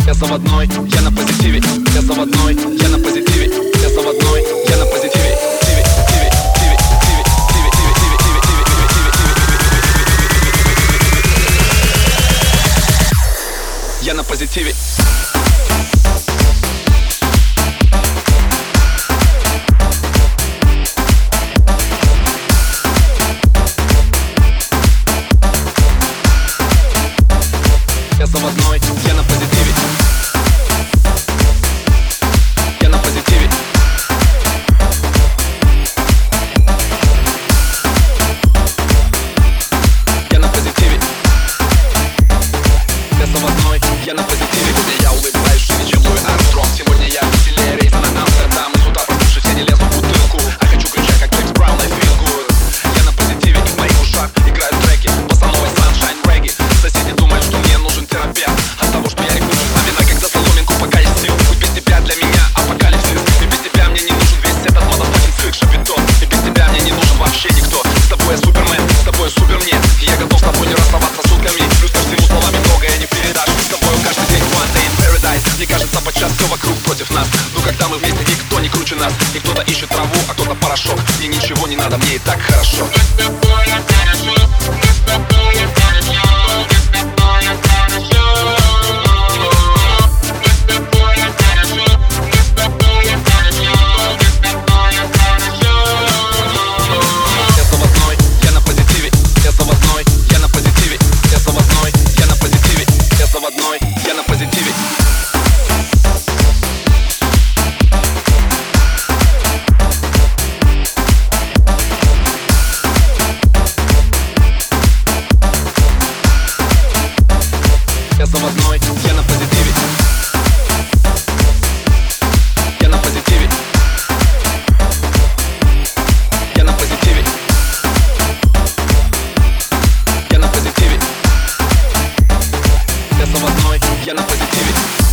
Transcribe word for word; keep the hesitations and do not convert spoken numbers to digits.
я заводной, я на позитиве, я заводной, я на позитиве, я заводной, я на позитиве. Я на позитиве. Я заводной, я на позитиве. Я на позитиве. Я на позитиве. Я заводной, я на позитиве. Я улыбаюсь шире, чем Луи Армстронг. Сегодня я веселее рейса на Амстердам. И с утра проснувшись, я не лезу в бутылку, а хочу кричать, как Джеймс Браун, I feel good. Я на позитиве, и в моих ушах играют треки босановой саншайн регги. Соседи думают, что мне нужен терапевт от того, что я их нужен вспоминать, как за соломинку, пока есть сил. Пусть без тебя для меня апокалипсис. И без тебя мне не нужен весь этот мазафакин цирк шапито. И без тебя мне не нужен вообще никто. С тобой я супермен, с тобой супер мне. И я готов с тобой не расставаться сутками. Плюс ко всему словами многое не передашь. С тобой каждый день one day in paradise. Мне кажется, подчас все вокруг против нас. Но когда мы вместе, никто не круче нас. И кто-то ищет траву, а кто-то порошок. Мне ничего не надо, мне и так хорошо. Я на позитиве. Я заводной, я на позитиве. Я на позитиве. Я на позитиве. Я на позитиве. Я заводной, я на позитиве.